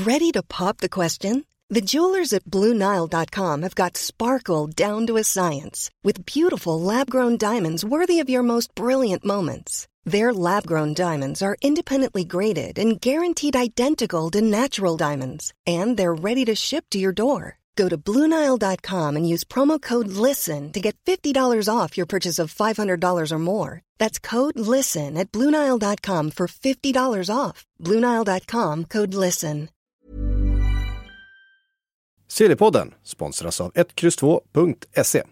Ready to pop the question? The jewelers at BlueNile.com have got sparkle down to a science with beautiful lab-grown diamonds worthy of your most brilliant moments. Their lab-grown diamonds are independently graded and guaranteed identical to natural diamonds, and they're ready to ship to your door. Go to BlueNile.com and use promo code LISTEN to get $50 off your purchase of $500 or more. That's code LISTEN at BlueNile.com for $50 off. BlueNile.com, code LISTEN. Sillypodden sponsras av 1x2.se.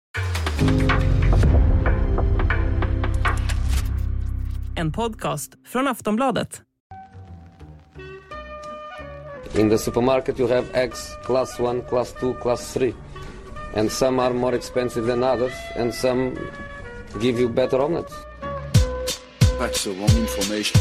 En podcast från Aftonbladet. In the supermarket you have eggs class 1, class 2, class 3. And some are more expensive than others and some give you better omelets. That's the wrong information.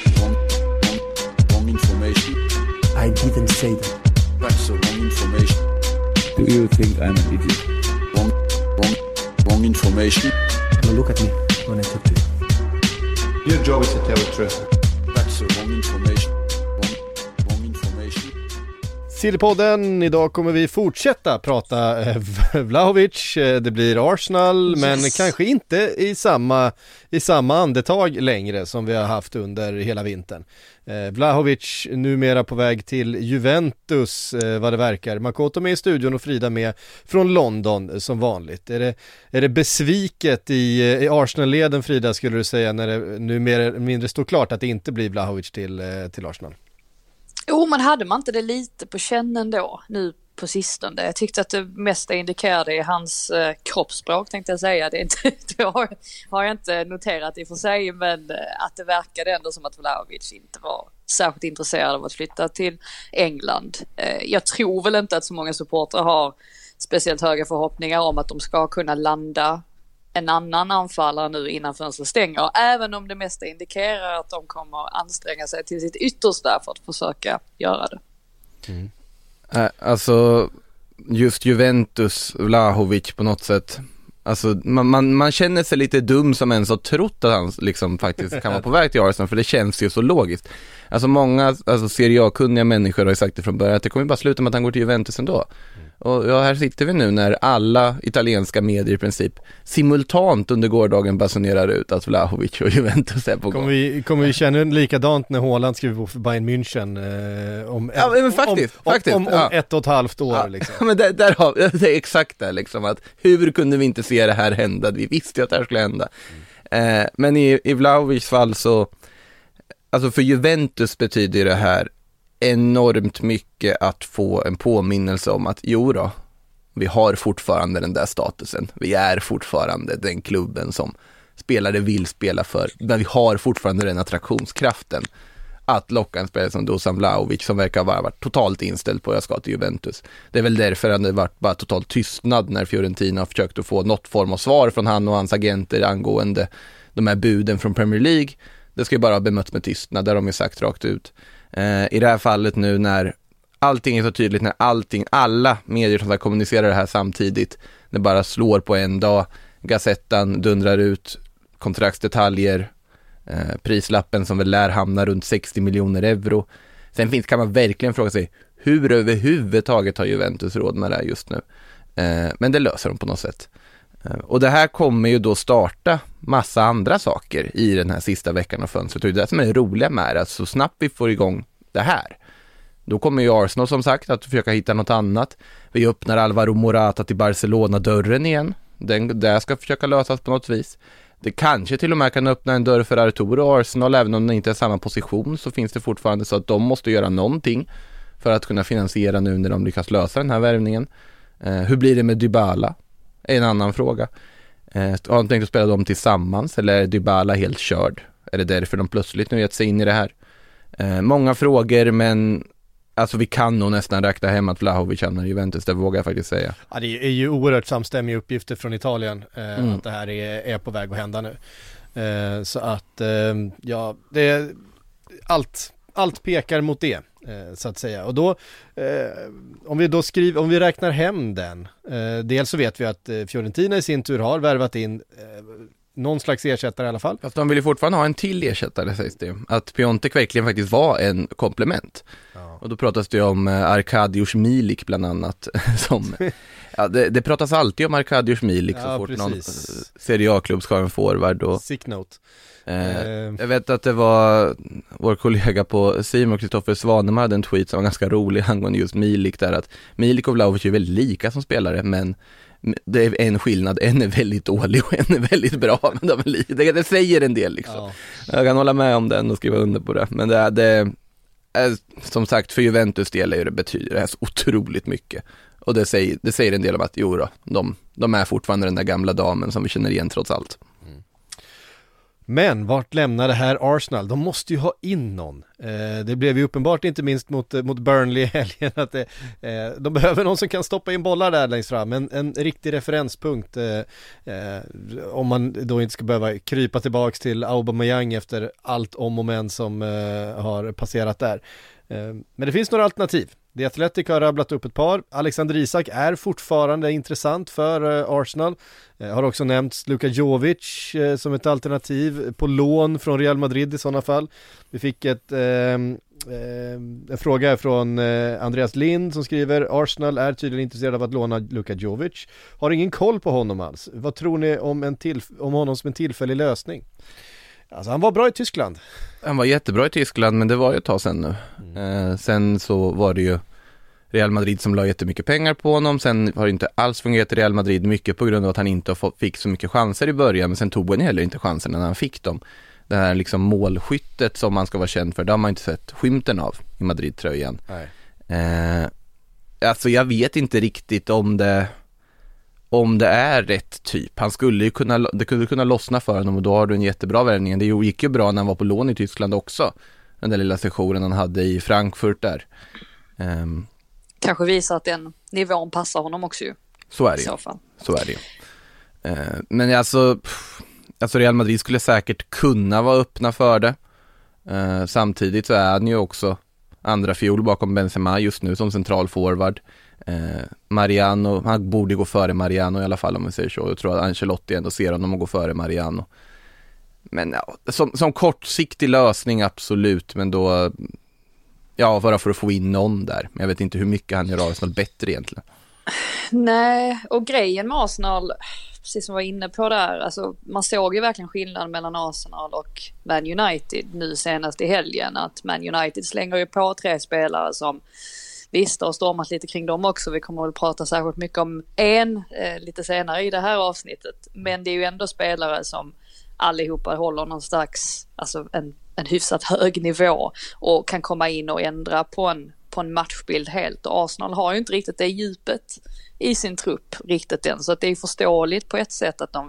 Wrong information. I didn't say that. That's the wrong information. Do you think I'm an idiot? Wrong information. Now look at me when I talk to you. Your job is to tell the truth. That's the wrong information. Wrong information. Sillypodden, idag kommer vi fortsätta prata Vlahovic. Det blir Arsenal, men kanske inte i samma andetag längre som vi har haft under hela vintern. Vlahovic numera på väg till Juventus, vad det verkar. Makoto med i studion och Frida med från London som vanligt. Är det besviket i Arsenal-leden, Frida, skulle du säga, när det nu mer eller mindre står klart att det inte blir Vlahovic till Arsenal? Jo, men hade man inte det lite på kännen då, nu på sistone? Jag tyckte att det mesta indikerade i hans kroppsspråk, tänkte jag säga. Det har jag inte noterat i och för sig, men att det verkade ändå som att Vlahovic inte var särskilt intresserad av att flytta till England. Jag tror väl inte att så många supportrar har speciellt höga förhoppningar om att de ska kunna landa en annan anfallare nu innan fönstret stänger, även om det mesta indikerar att de kommer anstränga sig till sitt yttersta för att försöka göra det. Alltså just Juventus, Vlahovic på något sätt, alltså man känner sig lite dum som ens har trott att han liksom faktiskt kan vara på väg till Arsenal, för det känns ju så logiskt. Alltså många Serie A-kunniga människor har ju sagt det från början att det kommer bara sluta med att han går till Juventus ändå. Och här sitter vi nu när alla italienska medier i princip simultant under gårdagen basunerar ut att Vlahovic och Juventus är på gång. Kommer vi känna likadant när Haaland skriver på för Bayern München om 1,5 år liksom. Ja, men där har det är exakt det liksom, att hur kunde vi inte se det här hända? Vi visste ju att det här skulle hända. Men i Vlahovics fall så, alltså för Juventus betyder det här enormt mycket att få en påminnelse om att vi har fortfarande den där statusen. Vi är fortfarande den klubben som spelare vill spela för. Men vi har fortfarande den attraktionskraften att locka en spelare som Dusan Vlahovic, som verkar ha varit totalt inställd på att jag ska till Juventus. Det är väl därför att det varit bara totalt tystnad när Fiorentina har försökt att få något form av svar från han och hans agenter angående de här buden från Premier League. Det ska ju bara ha bemötts med tystnad, där de ju sagt rakt ut. I det här fallet nu när allting är så tydligt, när alla medier som kommunicerar det här samtidigt, det bara slår på en dag, Gazettan dundrar ut kontraktsdetaljer, prislappen som väl lär hamna runt 60 miljoner euro. Sen kan man verkligen fråga sig, hur överhuvudtaget har Juventus råd med det här just nu? Men det löser de på något sätt. Och det här kommer ju då starta massa andra saker i den här sista veckan av fönstret. Och det är det som är det roliga med det, att så snabbt vi får igång det här, då kommer ju Arsenal som sagt att försöka hitta något annat. Vi öppnar Alvaro Morata till Barcelona-dörren igen. Den ska försöka lösas på något vis. Det kanske till och med kan öppna en dörr för Arturo och Arsenal, även om det inte är samma position, så finns det fortfarande så att de måste göra någonting för att kunna finansiera nu när de lyckas lösa den här värvningen. Hur blir det med Dybala? En annan fråga. Har de tänkt att spela dem tillsammans, eller är Dybala helt körd? Är det därför de plötsligt nu gett sig in i det här? Många frågor, men alltså vi kan nog nästan räkna hem att Vlahovic hamnar i Juventus, det vågar jag faktiskt säga. Ja, det är ju oerhört samstämmiga uppgifter från Italien att det här är på väg att hända nu. Så att ja, allt pekar mot det, så att säga. Och då om vi räknar hem den, dels så vet vi att Fiorentina i sin tur har värvat in någon slags ersättare i alla fall. Fast de vill ju fortfarande ha en till ersättare, sägs det. Att Piontek verkligen faktiskt var en komplement. Ja. Och då pratas det ju om Arkadiusz Milik bland annat. Som, ja, det pratas alltid om Arkadiusz Milik så fort någon Serie A-klubb ska ha en forward. Och, sick note. Jag vet att det var vår kollega på Simon, Kristoffer Svanemar, hade en tweet som var ganska rolig angående just Milik där, att Milik och Vlahovic är väldigt lika som spelare, men det är en skillnad, en är väldigt dålig och en är väldigt bra, men det säger en del liksom. Ja. Jag kan hålla med om den och skriva under på det, men det är, som sagt, för Juventus del är det, betyder det här så otroligt mycket, och det säger en del om att de är fortfarande den där gamla damen som vi känner igen trots allt. Men vart lämnar det här Arsenal? De måste ju ha in någon. Det blev ju uppenbart inte minst mot Burnley i helgen att de behöver någon som kan stoppa in bollar där längst fram. En riktig referenspunkt om man då inte ska behöva krypa tillbaks till Aubameyang efter allt om och men som har passerat där. Men det finns några alternativ. The Athletic har rabblat upp ett par. Alexander Isak är fortfarande intressant för Arsenal. Har också nämnts Luka Jovic som ett alternativ på lån från Real Madrid i sådana fall. Vi fick en fråga från Andreas Lind som skriver: Arsenal är tydligen intresserad av att låna Luka Jovic. Har ingen koll på honom alls. Vad tror ni om honom som en tillfällig lösning? Alltså han var bra i Tyskland. Han var jättebra i Tyskland, men det var ju ett tag sedan nu. Sen så var det ju Real Madrid som la jättemycket pengar på honom. Sen har det inte alls fungerat i Real Madrid, mycket på grund av att han inte fick så mycket chanser i början. Men sen tog han heller inte chanserna när han fick dem. Det här liksom målskyttet som man ska vara känd för, det har man inte sett skymten av i Madrid-tröjan. Alltså jag vet inte riktigt om det är rätt typ. Han skulle ju det kunde kunna lossna för honom, och då har du en jättebra värvning. Det gick ju bra när han var på lån i Tyskland också. Den där lilla sessionen han hade i Frankfurt där. Kanske visar att den nivån passar honom också ju. Så är det ju. Så är det ju. Men alltså Real Madrid skulle säkert kunna vara öppna för det. Samtidigt så är han ju också andra fiol bakom Benzema just nu som central forward. Mariano, han borde gå före Mariano i alla fall, om vi säger så. Jag tror att Ancelotti ändå ser honom att gå före Mariano. Men ja, som kortsiktig lösning absolut, men då bara för att få in någon där. Men jag vet inte hur mycket han gör Arsenal bättre egentligen. Nej, och grejen med Arsenal, precis som jag var inne på där, alltså man såg ju verkligen skillnad mellan Arsenal och Man United nu senast i helgen, att Man United slänger ju på 3 spelare som visst har stormat lite kring dem också. Vi kommer väl prata särskilt mycket om lite senare i det här avsnittet, men det är ju ändå spelare som allihopa håller någon slags, alltså en hyfsat hög nivå och kan komma in och ändra på en matchbild helt. Och Arsenal har ju inte riktigt det djupet i sin trupp riktigt än, så att det är förståeligt på ett sätt att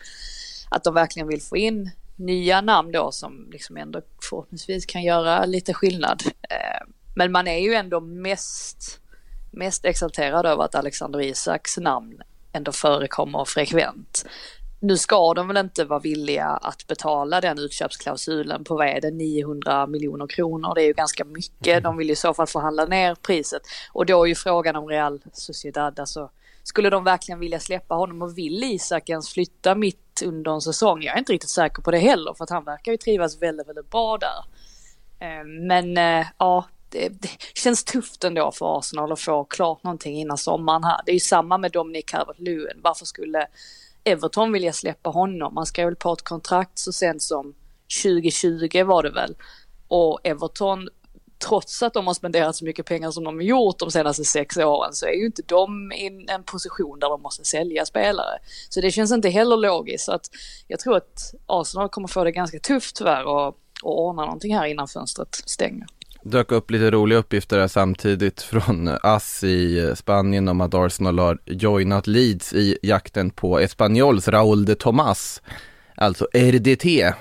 de verkligen vill få in nya namn då som liksom ändå förhoppningsvis kan göra lite skillnad. Men man är ju ändå mest exalterad över att Alexander Isaks namn ändå förekommer frekvent. Nu ska de väl inte vara villiga att betala den utköpsklausulen på 900 miljoner kronor. Det är ju ganska mycket. De vill i så fall förhandla ner priset. Och då är ju frågan om Real Sociedad, alltså, skulle de verkligen vilja släppa honom, och vill Isak ens flytta mitt under en säsong? Jag är inte riktigt säker på det heller, för att han verkar ju trivas väldigt, väldigt bra där. Men det känns tufft ändå för Arsenal att få klart någonting innan sommaren här. Det är ju samma med Dominic Calvert-Lewin. Varför skulle Everton vilja släppa honom? Man skrev väl på ett kontrakt så sent som 2020 var det väl. Och Everton, trots att de har spenderat så mycket pengar som de har gjort de senaste 6 åren, så är ju inte de i en position där de måste sälja spelare. Så det känns inte heller logiskt. Så att jag tror att Arsenal kommer få det ganska tufft tyvärr och ordna någonting här innan fönstret stänger. Dök upp lite roliga uppgifter där samtidigt från AS i Spanien om att Arsenal har joinat Leeds i jakten på Espanyols Raúl de Tomás, alltså RDT.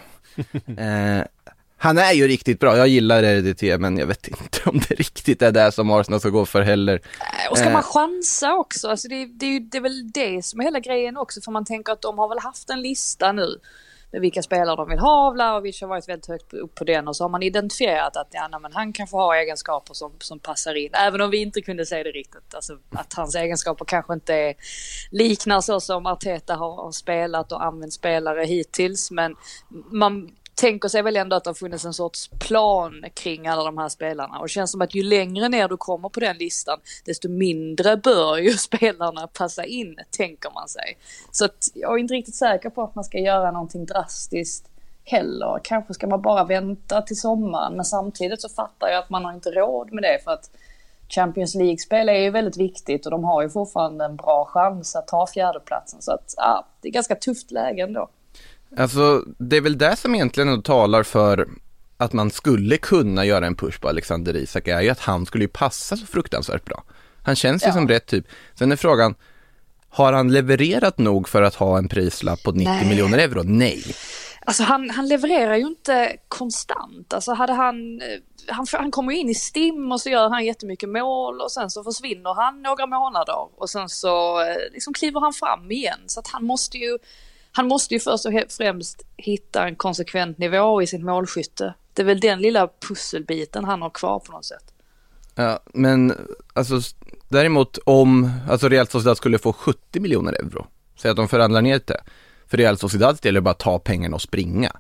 Han är ju riktigt bra, jag gillar RDT, men jag vet inte om det riktigt är det som Arsenal ska gå för heller. Och ska man chansa också, alltså det är väl det som är hela grejen också, för man tänker att de har väl haft en lista nu vilka spelare de vill ha. Vlahovic har varit väldigt högt upp på den och så har man identifierat att men han kan få ha egenskaper som passar in. Även om vi inte kunde säga det riktigt. Alltså, att hans egenskaper kanske inte liknar så som Arteta har spelat och använt spelare hittills. Men man tänker sig väl ändå att det har funnits en sorts plan kring alla de här spelarna. Och det känns som att ju längre ner du kommer på den listan, desto mindre bör ju spelarna passa in, tänker man sig. Så att jag är inte riktigt säker på att man ska göra någonting drastiskt heller. Kanske ska man bara vänta till sommaren. Men samtidigt så fattar jag att man har inte råd med det, för att Champions League-spel är ju väldigt viktigt och de har ju fortfarande en bra chans att ta fjärdeplatsen. Så att det är ganska tufft läge ändå. Alltså, det är väl det som egentligen talar för att man skulle kunna göra en push på Alexander Isak, är ju att han skulle ju passa så fruktansvärt bra. Han känns ju som rätt typ. Sen är frågan, har han levererat nog för att ha en prislapp på 90 miljoner euro? Nej. Alltså han levererar ju inte konstant. Alltså hade han kommer ju in i stim och så gör han jättemycket mål och sen så försvinner han några månader och sen så liksom kliver han fram igen. Så att han måste ju först och främst hitta en konsekvent nivå i sitt målskytte. Det är väl den lilla pusselbiten han har kvar på något sätt. Ja, men alltså däremot om Real Sociedad skulle få 70 miljoner euro, så att de förhandlar ner det. För Real Sociedad gäller bara att ta pengarna och springa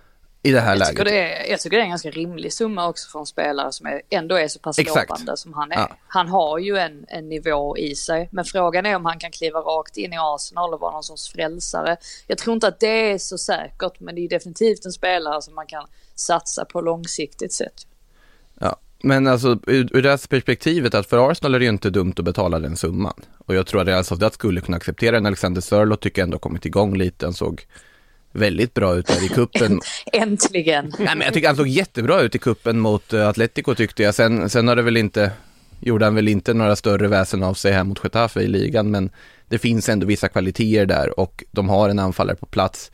i det här läget. Jag tycker det är en ganska rimlig summa också för en spelare som ändå är så pass lovande som han är. Ja. Han har ju en nivå i sig. Men frågan är om han kan kliva rakt in i Arsenal och vara någon sorts frälsare. Jag tror inte att det är så säkert, men det är definitivt en spelare som man kan satsa på långsiktigt sätt. Ja. Men alltså ur det perspektivet att för Arsenal är det ju inte dumt att betala den summan. Och jag tror att Real Sociedad skulle kunna acceptera den. Alexander Sörloth tycker jag ändå har kommit igång lite. Han såg väldigt bra ut där i kuppen. Äntligen. Nej, men jag tycker han såg jättebra ut i kuppen mot Atletico, tyckte jag. Sen har det väl gjorde han väl inte några större väsen av sig här mot Getafe i ligan. Men det finns ändå vissa kvaliteter där och de har en anfallare på plats.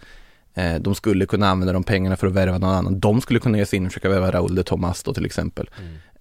De skulle kunna använda de pengarna för att värva någon annan. De skulle kunna ge sig in och försöka värva Raúl de Tomás då till exempel.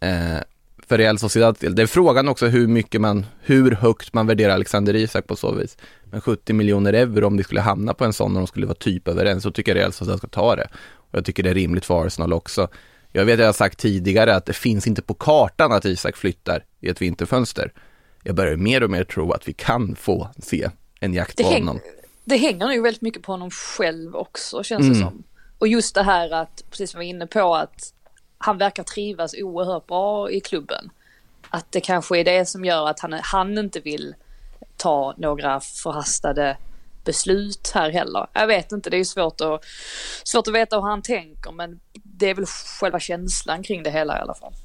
För Real Sociedad, det är frågan också hur högt man värderar Alexander Isak på så vis. Men 70 miljoner euro, om det skulle hamna på en sån och de skulle vara typ överens, så tycker jag Real Sociedad ska ta det. Och jag tycker det är rimligt för Arsenal också. Jag vet att jag har sagt tidigare att det finns inte på kartan att Isak flyttar i ett vinterfönster. Jag börjar mer och mer tro att vi kan få se en jakt på honom. Det hänger nog väldigt mycket på honom själv också, känns det som. Och just det här att, precis som vi var inne på, att han verkar trivas oerhört bra i klubben. Att det kanske är det som gör att han inte vill ta några förhastade beslut här heller. Jag vet inte, det är ju svårt att veta hur han tänker, men det är väl själva känslan kring det hela i alla fall.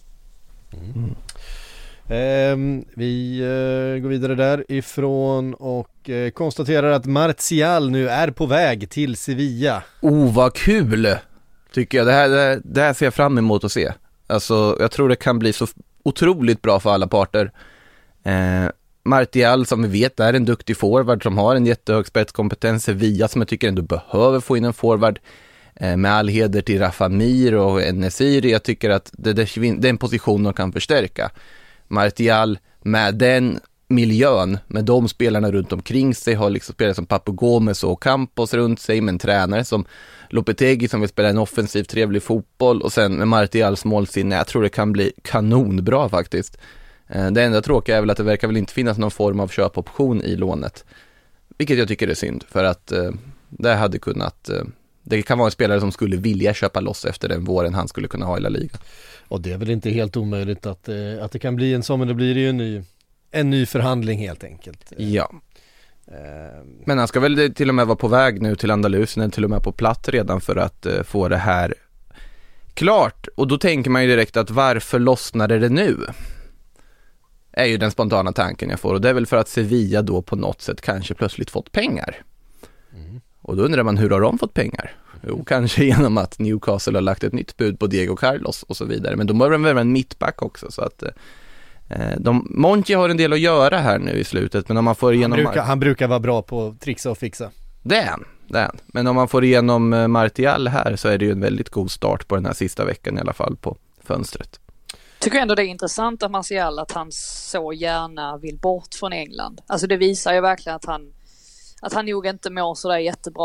Vi går vidare därifrån och konstaterar att Martial nu är på väg till Sevilla. Vad kul! Tycker jag. Det här ser jag fram emot att se. Alltså, jag tror det kan bli så otroligt bra för alla parter. Martial, som vi vet, är en duktig forward som har en jättehög spetskompetens. Sevilla, som jag tycker ändå behöver få in en forward. Med all heder till Rafa Mir och Nesiri. Jag tycker att det är en position de kan förstärka. Martial med den miljön, med de spelarna runt omkring sig, har liksom spelare som Papu Gómez och Campos runt sig, med en tränare som Lopetegui som vill spela en offensiv trevlig fotboll, och sen med Martials målsinne. Jag tror det kan bli kanonbra faktiskt. Det enda tråkiga är väl att det verkar väl inte finnas någon form av köpoption i lånet, vilket jag tycker är synd, för att det hade kunnat det kan vara en spelare som skulle vilja köpa loss efter den våren han skulle kunna ha i La Liga. Och det är väl inte helt omöjligt att det kan bli en sån, men det blir ju en ny förhandling helt enkelt. Ja. Men han ska väl till och med vara på väg nu till Andalusien, till och med på plats redan för att få det här klart. Och då tänker man ju direkt att varför lossnade det nu? Är ju den spontana tanken jag får. Och det är väl för att Sevilla då på något sätt kanske plötsligt fått pengar. Och då undrar man, hur har de fått pengar? Jo, kanske genom att Newcastle har lagt ett nytt bud på Diego Carlos och så vidare. Men de behöver väl en mittback också, så att Monchi har en del att göra här nu i slutet, men om man får igenom han brukar vara bra på att trixa och fixa. Det är han. Men om man får igenom Martial här, så är det ju en väldigt god start på den här sista veckan i alla fall på fönstret. Tycker ändå det är intressant av Martial att han så gärna vill bort från England. Alltså det visar ju verkligen att han nog inte mår så där jättebra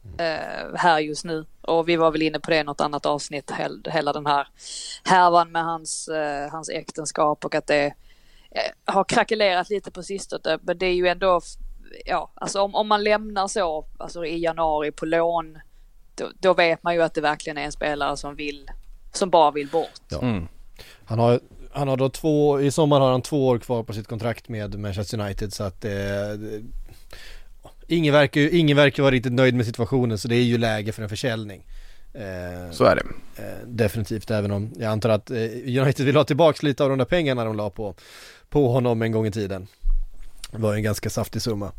här just nu. Och vi var väl inne på det i något annat avsnitt, hela den här härvan med hans äktenskap och att det har krackelerat lite på sistone. Men det är ju ändå, alltså om man lämnar så alltså i januari på lån, då vet man ju att det verkligen är en spelare som bara vill bort. Ja. Han har då i sommar har han 2 år kvar på sitt kontrakt med Manchester United, så att ingen verkar vara riktigt nöjd med situationen, så det är ju läge för en försäljning. Så är det. Definitivt, även om jag antar att United vill ha tillbaka lite av de där pengarna de la på honom en gång i tiden. Det var en ganska saftig summa.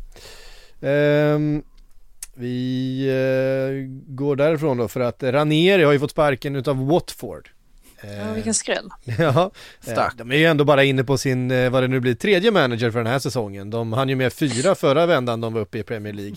Vi går därifrån då, för att Ranieri har ju fått sparken utav Watford. Vilken skräll. Ja, de är ju ändå bara inne på sin, vad det nu blir, 3:e manager för den här säsongen. De hann ju med 4 förra vändan de var uppe i Premier League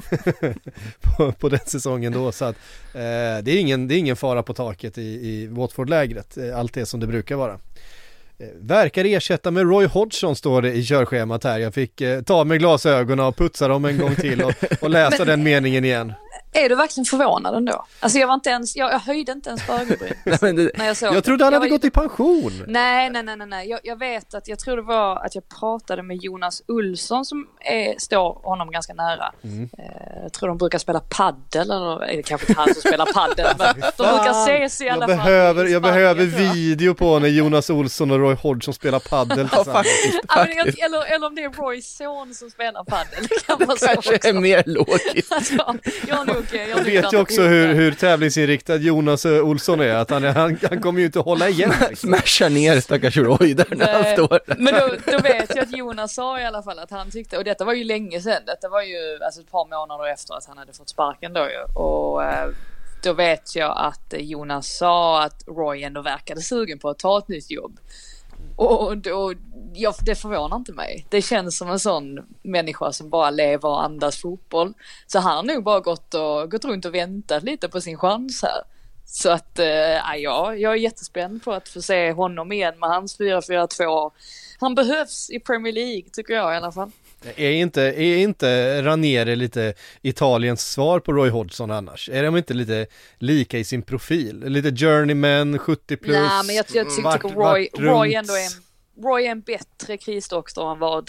på den säsongen då, så att det är ingen fara på taket i Watford-lägret. Allt är som det brukar vara. Verkar ersätta med Roy Hodgson, står det i körschemat här. Jag fick ta med glasögonen och putsa dem en gång till och läsa den meningen igen. Är du verkligen förvånad ändå? Alltså jag höjde inte ens på ögonbryn när jag såg. Jag trodde han hade gått i pension. Nej. Jag vet att jag tror det var att jag pratade med Jonas Olsson som står honom ganska nära. Jag tror de brukar spela paddel, eller är det kanske inte han som spelar paddel, men de brukar ses i alla fall. Jag behöver video på när Jonas Olsson och Roy Hodgson spelar paddel tillsammans. eller om det är Roys son som spelar paddel. Det kanske är mer logiskt. Alltså, jag vet ju också hur tävlingsinriktad Jonas Olsson är, att han kommer ju inte hålla igen. Smashar ner stackars Roy där när han står där. Men då vet jag att Jonas sa i alla fall att han tyckte, och detta var ju länge sedan, detta var ju alltså ett par månader efter att han hade fått sparken då ju, och då vet jag att Jonas sa att Roy ändå verkade sugen på att ta ett nytt jobb. Och det förvånar inte mig. Det känns som en sån människa som bara lever och andas fotboll. Så han har nog bara gått runt och väntat lite på sin chans här. Så att jag är jättespänd på att få se honom igen med hans 4-4-2. Han behövs i Premier League, tycker jag i alla fall. Är inte Ranieri lite Italiens svar på Roy Hodgson annars? Är de inte lite lika i sin profil? Lite journeyman, 70 plus? Nej, men jag tycker Roy ändå är en bättre krisdoktor än vad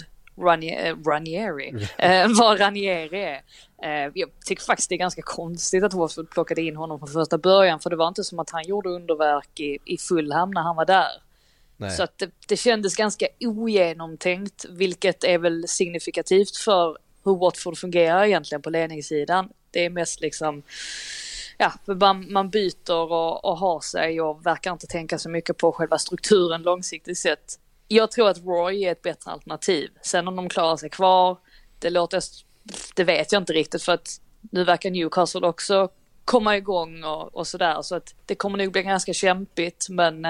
Ranieri är. Jag tycker faktiskt det är ganska konstigt att Watford plockade in honom från första början, för det var inte som att han gjorde underverk i Fulham när han var där. Nej. Så att det kändes ganska ogenomtänkt, vilket är väl signifikativt för hur Watford fungerar egentligen på ledningssidan. Det är mest liksom, man byter och har sig och verkar inte tänka så mycket på själva strukturen långsiktigt sett. Jag tror att Roy är ett bättre alternativ. Sen om de klarar sig kvar, det vet jag inte riktigt, för att nu verkar Newcastle också komma igång och sådär, så att det kommer nog bli ganska kämpigt, men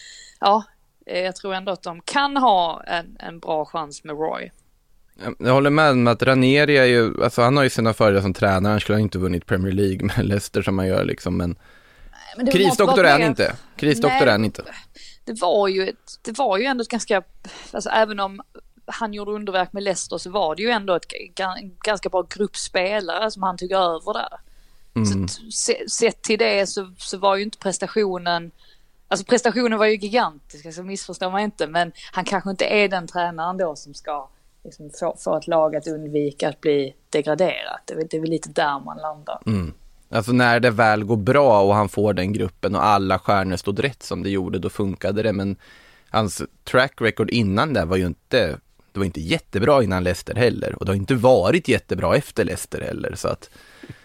jag tror ändå att de kan ha en bra chans med Roy. Jag håller med om att Ranieri är ju, alltså han har ju sina fördelar som tränare, han skulle inte vunnit Premier League med Leicester som man gör liksom, men krisdoktor är han inte. Krisdoktor är han inte. Det var ju ändå ett ganska, alltså även om han gjorde underverk med Leicester, så var det ju ändå ett ganska bra gruppspelare som han tog över där. Så sett till det så var ju inte prestationen var ju gigantisk, så missförstår man inte, men han kanske inte är den tränaren då som ska liksom få ett lag att undvika att bli degraderat. Det är väl lite där man landar. Alltså när det väl går bra och han får den gruppen och alla stjärnor stod rätt som det gjorde, då funkade det, men hans track record innan det var ju inte jättebra innan Leicester heller, och det har inte varit jättebra efter Leicester heller, så att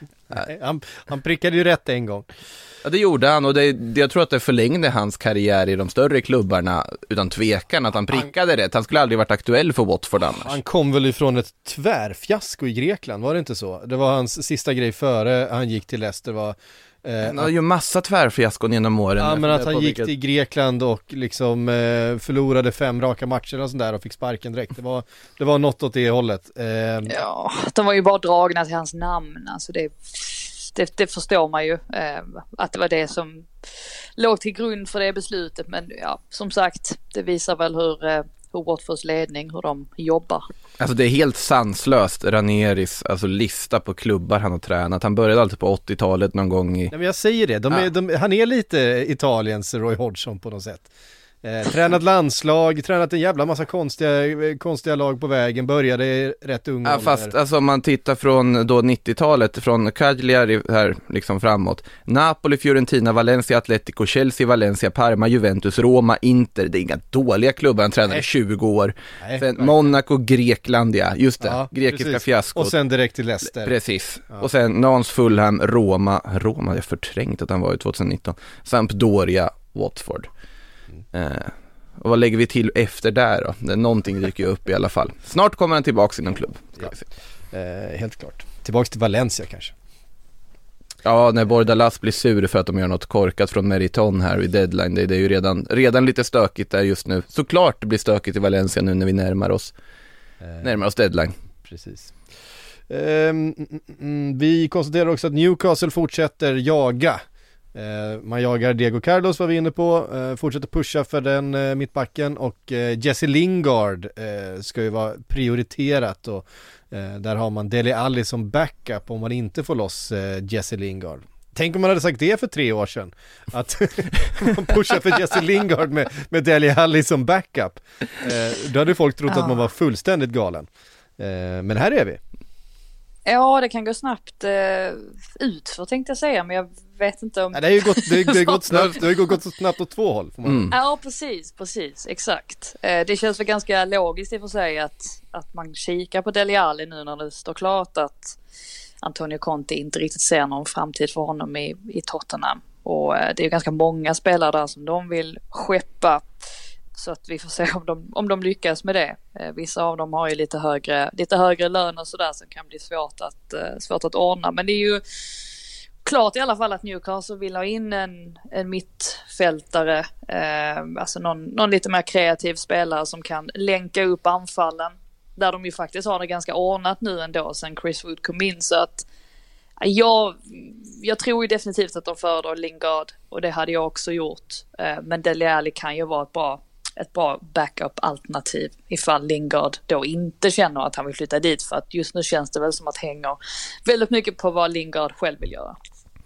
han prickade ju rätt en gång. Ja, det gjorde han, och jag tror att det förlängde hans karriär i de större klubbarna utan tvekan, att han prickade rätt. Han skulle aldrig varit aktuell för Watford annars. Han kom väl ifrån ett tvärfiasko i Grekland, var det inte så? Det var hans sista grej före han gick till Leicester. Han har ju massa tvärfiaskon genom åren. Ja, men att han gick till Grekland och liksom förlorade 5 raka matcher och sånt där och fick sparken direkt. Det var något åt det hållet. Ja, de var ju bara dragna till hans namn. Alltså det förstår man ju, att det var det som låg till grund för det beslutet. Men ja, som sagt, det visar väl Watfords ledning, hur de jobbar. Alltså det är helt sanslöst, Ranieris lista på klubbar han har tränat. Han började alltid på 80-talet någon gång i... Men jag säger det, han är lite Italiens Roy Hodgson på något sätt. Tränat landslag, tränat en jävla massa konstiga lag på vägen, började rätt ung ålder. Fast om man tittar från då 90-talet, från Cagliari här liksom framåt. Napoli, Fiorentina, Valencia, Atletico, Chelsea, Valencia, Parma, Juventus, Roma, Inter. Det är inga dåliga klubbar, han tränade i 20 år. Sen Monaco, Grekland, just det, grekiska fiaskot. Och sen direkt till Leicester. Precis. Ja. Och sen Nantes, Fulham, Roma, jag förträngt att han var i 2019. Sampdoria, Watford. Och vad lägger vi till efter där då? Någonting dyker ju upp i alla fall. Snart kommer han tillbaka i någon klubb. Helt klart. Tillbaka till Valencia kanske. Ja, när Bordalas blir sur för att de gör något korkat från Meriton här i deadline. Det är ju redan lite stökigt där just nu. Såklart det blir stökigt i Valencia nu när vi närmar oss deadline. Precis. Vi konstaterar också att Newcastle fortsätter jaga. Man jagar Diego Carlos, var vi inne på, fortsätter pusha för den mittbacken, och Jesse Lingard ska ju vara prioriterat, och där har man Dele Alli som backup om man inte får loss Jesse Lingard. Tänk om man hade sagt det för 3 år sedan, att man pushar för Jesse Lingard med Dele Alli som backup. Då hade folk trott att man var fullständigt galen. Men här är vi. Ja, det kan gå snabbt ut, för tänkte jag säga, men jag vet inte om... Ja, det har gått så snabbt åt 2 håll. Får man... Ja, precis, exakt. Det känns väl ganska logiskt i och för sig att man kikar på Dele Alli nu när det står klart att Antonio Conte inte riktigt ser någon framtid för honom i Tottenham. Och det är ganska många spelare där som de vill skeppa. Så att vi får se om de lyckas med det. Vissa av dem har ju lite högre lön och sådär, som kan bli svårt att ordna. Men det är ju klart i alla fall att Newcastle vill ha in en mittfältare. Alltså någon lite mer kreativ spelare som kan länka upp anfallen. Där de ju faktiskt har det ganska ordnat nu ändå sen Chris Wood kom in. Så att jag tror ju definitivt att de föredrar Lingard, och det hade jag också gjort. Men Dele Alli kan ju vara ett bra backup-alternativ ifall Lingard då inte känner att han vill flytta dit, för att just nu känns det väl som att hänger väldigt mycket på vad Lingard själv vill göra.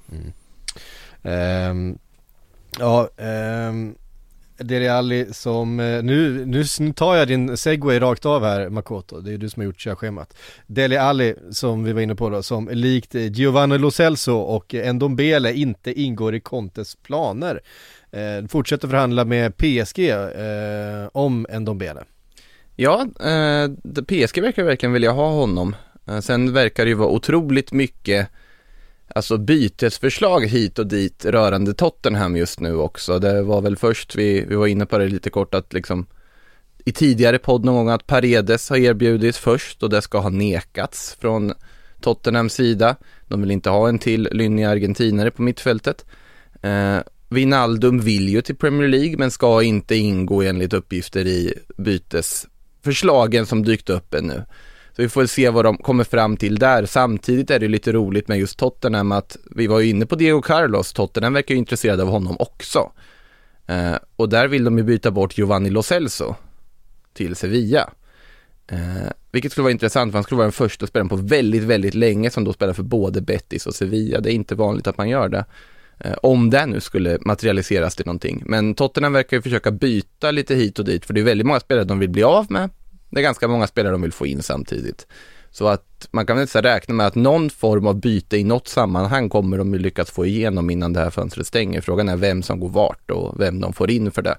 Dele Alli som nu tar jag din segway rakt av här, Makoto. Det är du som har gjort körschemat. Dele Alli, som vi var inne på då, som likt Giovanni Lo Celso och Ndombele inte ingår i Contes planer. Fortsätter förhandla med PSG om Ndombele. Ja, PSG verkar verkligen vilja ha honom. Sen verkar det ju vara otroligt mycket bytesförslag hit och dit rörande Tottenham just nu också. Det var väl först, vi var inne på det lite kort, att liksom i tidigare podd någon gång att Paredes har erbjudits först, och det ska ha nekats från Tottenhams sida. De vill inte ha en till lynnig argentinare på mittfältet. Wijnaldum vill ju till Premier League, men ska inte ingå enligt uppgifter i bytesförslagen som dykt upp ännu. Så vi får se vad de kommer fram till där. Samtidigt är det lite roligt med just Tottenham att vi var ju inne på Diego Carlos. Tottenham verkar ju intresserade av honom också. Och där vill de ju byta bort Giovanni Lo Celso till Sevilla. Vilket skulle vara intressant, för han skulle vara den första spelaren på väldigt, väldigt länge som då spelar för både Betis och Sevilla. Det är inte vanligt att man gör det. Om det nu skulle materialiseras till någonting. Men Tottenham verkar ju försöka byta lite hit och dit, för det är väldigt många spelare de vill bli av med. Det är ganska många spelare de vill få in samtidigt. Så att man kan väl inte räkna med att någon form av byte i något sammanhang kommer de ju lyckas få igenom innan det här fönstret stänger. Frågan är vem som går vart och vem de får in för det.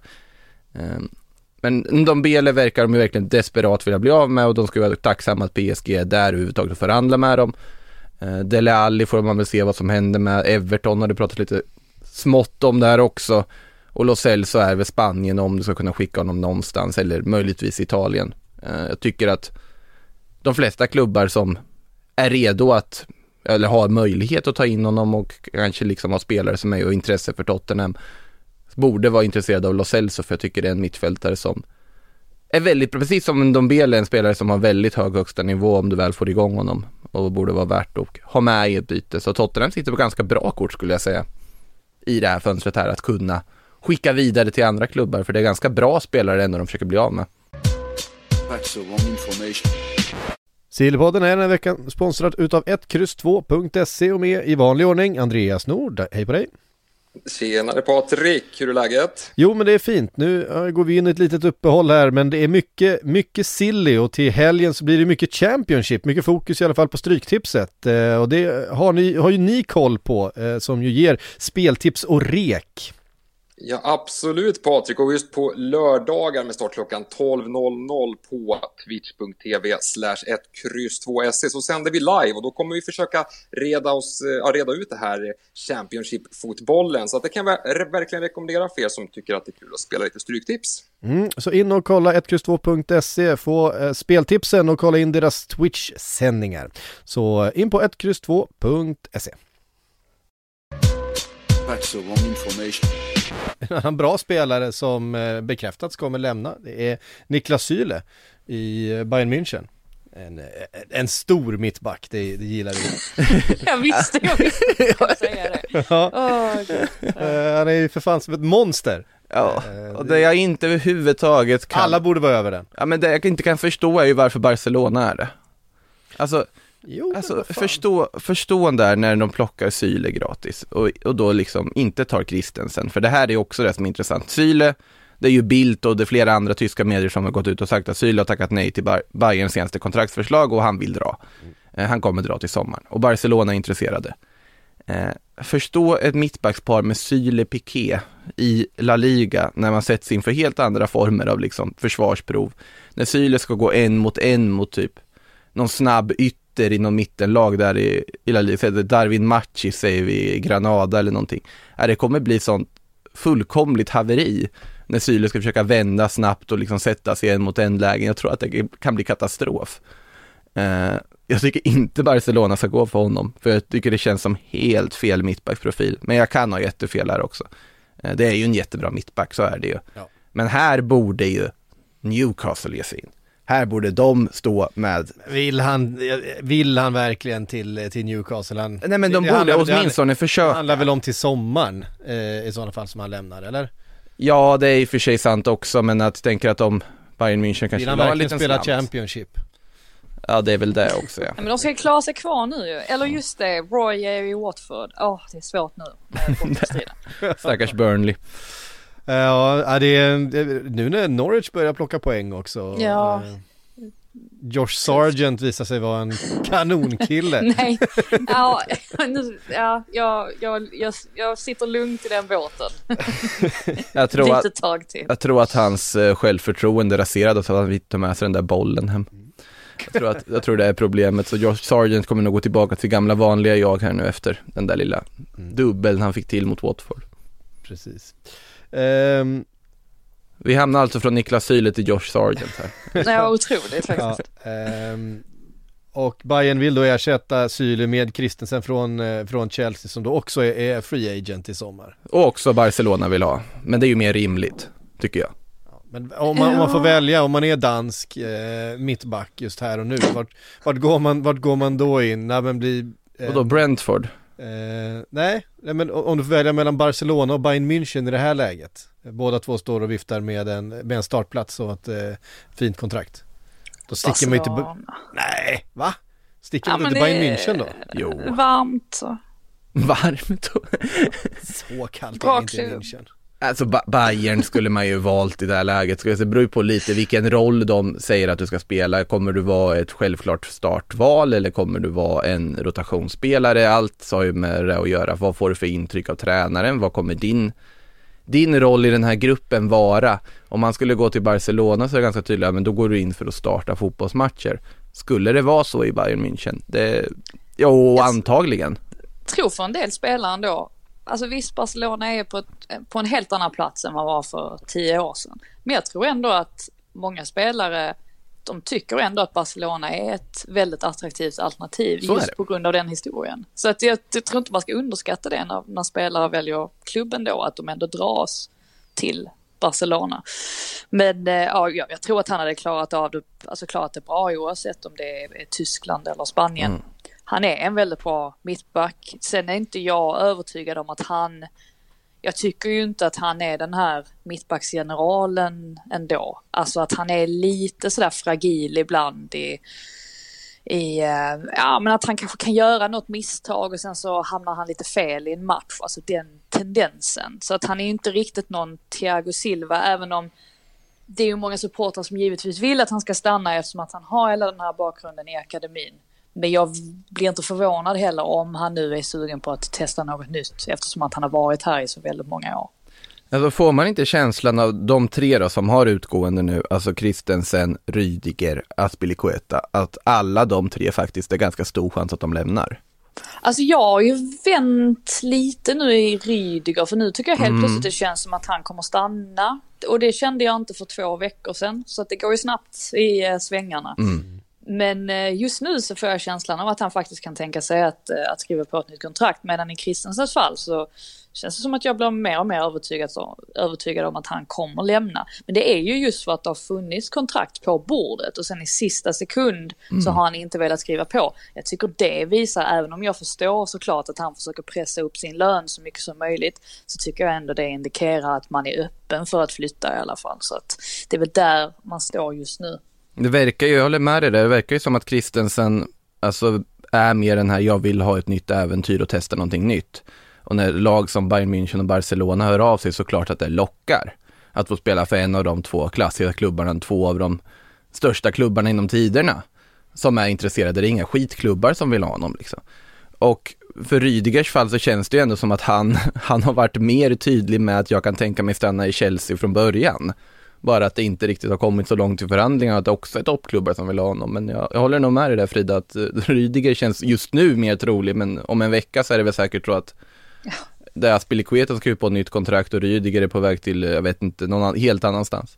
Men de Bele verkar de ju verkligen desperat vilja bli av med, och de ska vara tacksamma att PSG är där överhuvudtaget och förhandla med dem. Dele Alli får man väl se vad som händer med. Everton har du pratat lite smått om där också. Och Lo Celso är väl Spanien om du ska kunna skicka honom någonstans, eller möjligtvis Italien. Jag tycker att de flesta klubbar som är redo att, eller har möjlighet att ta in honom och kanske liksom ha spelare som är och intresse för Tottenham, borde vara intresserade av Lo Celso, för jag tycker det är en mittfältare som är väldigt, precis som Ndombele, en spelare som har väldigt hög högsta nivå om du väl får igång honom, och borde vara värt att ha med i ett byte. Så Tottenham sitter på ganska bra kort, skulle jag säga, i det här fönstret här, att kunna skicka vidare till andra klubbar, för det är ganska bra spelare ändå de försöker bli av med. That's the wrong information. Sillypodden är den här veckan sponsrad utav 1X2.se och med i vanlig ordning Andreas Nord. Hej på dig! Tjenare Patrik, hur är läget? Jo, men det är fint. Nu går vi in i ett litet uppehåll här, men det är mycket silly och till helgen så blir det mycket Championship, mycket fokus i alla fall på stryktipset. Och det har ju ni koll på som ju ger speltips och rek. Ja, absolut Patrik, och just på lördagar med start klockan 12.00 på twitch.tv/1X2SE så sänder vi live och då kommer vi försöka reda ut det här Championship-fotbollen, så att det kan jag verkligen rekommendera för er som tycker att det är kul att spela lite stryktips. Så in och kolla 1X2.se, få speltipsen och kolla in deras Twitch-sändningar. Så in på 1X2.se. That's the wrong information. En annan bra spelare som bekräftats kommer lämna, det är Niklas Süle i Bayern München. En stor mittback, det gillar vi. Jag visste säga det. Ja. Han är ju för fan som ett monster. Ja, och det jag inte överhuvudtaget kan... Alla borde vara över den. Ja, men det jag inte kan förstå är ju varför Barcelona är det. Alltså förstå där när de plockar Süle gratis och då liksom inte tar Christensen, för det här är också det som är intressant. Süle, det är ju Bild och det är flera andra tyska medier som har gått ut och sagt att Süle har tackat nej till Bayerns senaste kontraktsförslag och han vill dra. Han kommer dra till sommaren och Barcelona är intresserade. Förstå ett mittbackspar med Süle Piqué i La Liga när man sätts inför helt andra former av liksom försvarsprov. När Süle ska gå en mot typ någon snabb i någon mittenlag där i La Liga, Darwin Machi säger vi i Granada eller någonting. Det kommer bli sånt fullkomligt haveri när Süle ska försöka vända snabbt och liksom sätta sig en mot en lägen. Jag tror att det kan bli katastrof. Jag tycker inte Barcelona ska gå för honom, för jag tycker det känns som helt fel mittbacksprofil. Men jag kan ha jättefel här också. Det är ju en jättebra mittback, så är det ju. Ja. Men här borde ju Newcastle ge sig in. Här borde de stå med... Vill han verkligen till Newcastle? Nej, men de borde åtminstone försöka. Det handlar väl om till sommaren i sådana fall som han lämnar, eller? Ja, det är i och för sig sant också, men att tänker att om Bayern München kanske... Vill han verkligen spela Championship? Ja, det är väl det också, ja. Men de ska klara sig kvar nu ju. Eller just det, Roy är i Watford. Det är svårt nu. Stackars Burnley. Ja, det är nu när Norwich börjar plocka poäng också. Ja. Josh Sargent visar sig vara en kanonkille. Nej, jag sitter lugnt i den båten. Jag tror att hans självförtroende raserades av att han tar med sig den där bollen hem. Jag tror det är problemet. Så Josh Sargent kommer nog gå tillbaka till gamla vanliga jag här nu efter den där lilla dubbeln han fick till mot Watford. Precis. Vi hamnar alltså från Niklas Süle till Josh Sargent här. Ja, otroligt faktiskt. Och Bayern vill då ersätta Süle med Christensen från Chelsea som då också är free agent i sommar. Och också Barcelona vill ha. Men det är ju mer rimligt, tycker jag. Men om man får välja, om man är dansk mittback just här och nu, vart går man då in? Och då Brentford? Nej, men om du får välja mellan Barcelona och Bayern München i det här läget. Båda två står och viftar med en startplats och ett fint kontrakt. Då sticker man ju inte... Nej, va? Sticker man inte till Bayern München då? Jo. Varmt så. Varmt? Så kallt är inte i München. Alltså Bayern skulle man ju valt i det här läget. Det beror ju på lite vilken roll de säger att du ska spela. Kommer du vara ett självklart startval eller kommer du vara en rotationsspelare? Allt har ju med det att göra. Vad får du för intryck av tränaren? Vad kommer din roll i den här gruppen vara? Om man skulle gå till Barcelona så är det ganska tydligt, men då går du in för att starta fotbollsmatcher. Skulle det vara så i Bayern München? Antagligen. Jag tror för en del spelare ändå. Alltså visst, Barcelona är på en helt annan plats än man var för 10 år sedan. Men jag tror ändå att många spelare, de tycker ändå att Barcelona är ett väldigt attraktivt alternativ just på grund av den historien. Så att jag tror inte man ska underskatta det när spelare väljer klubben då, att de ändå dras till Barcelona. Men jag tror att han hade klarat det bra oavsett om det är Tyskland eller Spanien. Han är en väldigt bra mittback. Sen är inte jag övertygad om att han jag tycker ju inte att han är den här mittbacksgeneralen ändå. Alltså att han är lite sådär fragil ibland men att han kanske kan göra något misstag och sen så hamnar han lite fel i en match. Alltså den tendensen. Så att han är inte riktigt någon Thiago Silva, även om det är ju många supportrar som givetvis vill att han ska stanna eftersom att han har hela den här bakgrunden i akademin. Men jag blir inte förvånad heller om han nu är sugen på att testa något nytt eftersom att han har varit här i så väldigt många år. Alltså får man inte känslan av de tre då som har utgående nu, alltså Christensen, Rydiger, Azpilicueta, att alla de tre faktiskt är ganska stor chans att de lämnar? Alltså jag har ju vänt lite nu i Rydiger, för nu tycker jag helt plötsligt det känns som att han kommer stanna. Och det kände jag inte för 2 veckor sedan, så att det går ju snabbt i svängarna. Men just nu så får jag känslan av att han faktiskt kan tänka sig att skriva på ett nytt kontrakt. Medan i Christensens fall så känns det som att jag blir mer och mer övertygad om att han kommer lämna. Men det är ju just för att det har funnits kontrakt på bordet och sen i sista sekund så har han inte velat skriva på. Jag tycker det visar, även om jag förstår såklart att han försöker pressa upp sin lön så mycket som möjligt, så tycker jag ändå det indikerar att man är öppen för att flytta i alla fall. Så att det är väl där man står just nu. Det verkar ju, jag håller med dig där, det verkar ju som att Christensen alltså är mer den här, jag vill ha ett nytt äventyr och testa någonting nytt. Och när lag som Bayern München och Barcelona hör av sig, så klart att det lockar att få spela för en av de 2 klassiska klubbarna, 2 av de största klubbarna inom tiderna som är intresserade. Det är inga skitklubbar som vill ha honom liksom. Och för Rydigers fall så känns det ju ändå som att han har varit mer tydlig med att jag kan tänka mig stanna i Chelsea från början. Bara att det inte riktigt har kommit så långt i förhandlingar, att det också är toppklubbar som vill ha honom. Men jag håller nog med dig där, Frida, att Rydiger känns just nu mer trolig, men om en vecka så är det väl säkert så att det är Azpilicueta som ska ut på ett nytt kontrakt och Rydiger är på väg till, jag vet inte, någon helt annanstans.